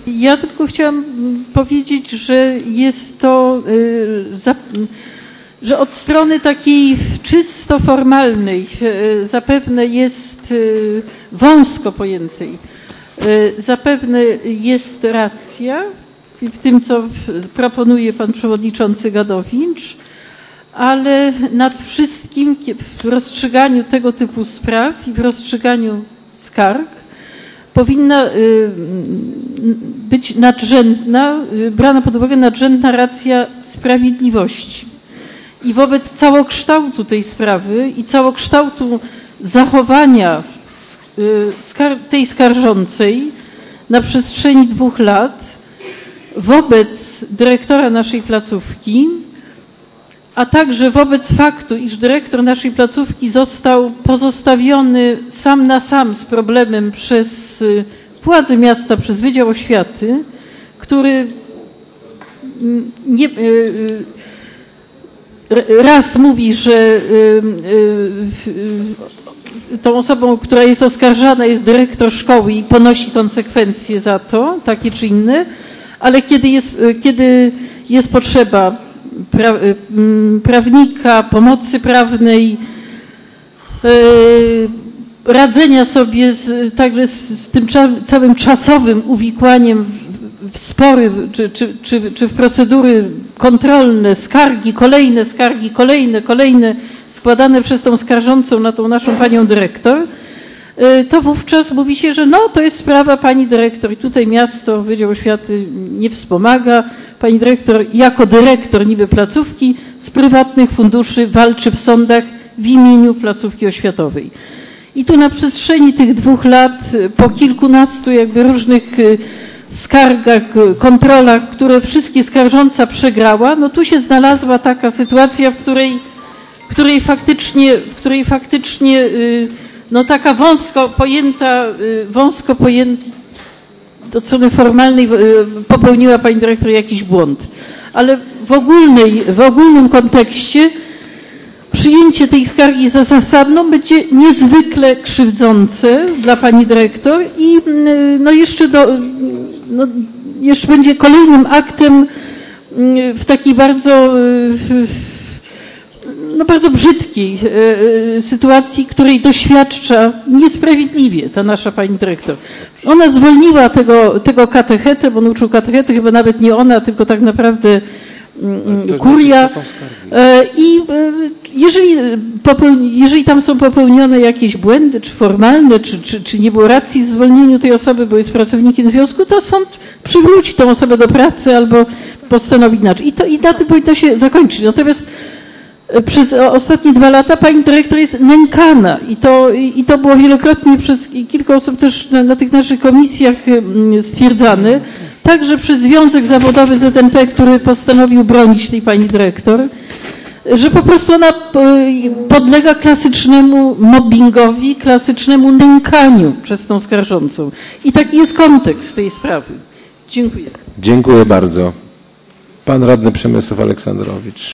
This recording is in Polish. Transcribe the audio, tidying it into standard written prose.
Ja tylko chciałam powiedzieć, że jest to, że od strony takiej czysto formalnej zapewne jest wąsko pojętej, zapewne jest racja w tym, co proponuje pan przewodniczący Gadowicz, ale nad wszystkim w rozstrzyganiu tego typu spraw i w rozstrzyganiu skarg powinna być brana pod uwagę nadrzędna racja sprawiedliwości. I wobec całokształtu tej sprawy i całokształtu zachowania tej skarżącej na przestrzeni 2 lat wobec dyrektora naszej placówki, a także wobec faktu, iż dyrektor naszej placówki został pozostawiony sam na sam z problemem przez władze miasta, przez Wydział Oświaty, który raz mówi, że tą osobą, która jest oskarżana, jest dyrektor szkoły i ponosi konsekwencje za to, takie czy inne, ale kiedy jest potrzeba prawnika, pomocy prawnej, radzenia sobie także z tym całym czasowym uwikłaniem w spory czy w procedury kontrolne, skargi, kolejne składane przez tą skarżącą na tą naszą panią dyrektor, to wówczas mówi się, że to jest sprawa pani dyrektor i tutaj miasto, Wydział Oświaty nie wspomaga. Pani dyrektor jako dyrektor niby placówki z prywatnych funduszy walczy w sądach w imieniu placówki oświatowej. I tu na przestrzeni tych 2 lat po kilkunastu różnych skargach, kontrolach, które wszystkie skarżąca przegrała, tu się znalazła taka sytuacja, w której faktycznie taka wąsko pojęta od strony formalnej popełniła pani dyrektor jakiś błąd. Ale w ogólnym kontekście przyjęcie tej skargi za zasadną będzie niezwykle krzywdzące dla pani dyrektor i jeszcze będzie kolejnym aktem w takiej bardzo brzydkiej sytuacji, której doświadcza niesprawiedliwie ta nasza pani dyrektor. Ona zwolniła tego katechetę, bo on uczył katechety, chyba nawet nie ona, tylko tak naprawdę kuria. I jeżeli tam są popełnione jakieś błędy, czy formalne, czy nie było racji w zwolnieniu tej osoby, bo jest pracownikiem związku, to sąd przywróci tą osobę do pracy albo postanowi inaczej. I na tym powinno się zakończyć. Natomiast przez ostatnie 2 lata pani dyrektor jest nękana i to było wielokrotnie przez kilka osób też na tych naszych komisjach stwierdzane, także przez Związek Zawodowy ZNP, który postanowił bronić tej pani dyrektor, że po prostu ona podlega klasycznemu mobbingowi, klasycznemu nękaniu przez tą skarżącą. I taki jest kontekst tej sprawy. Dziękuję. Dziękuję bardzo. Pan radny Przemysław Aleksandrowicz.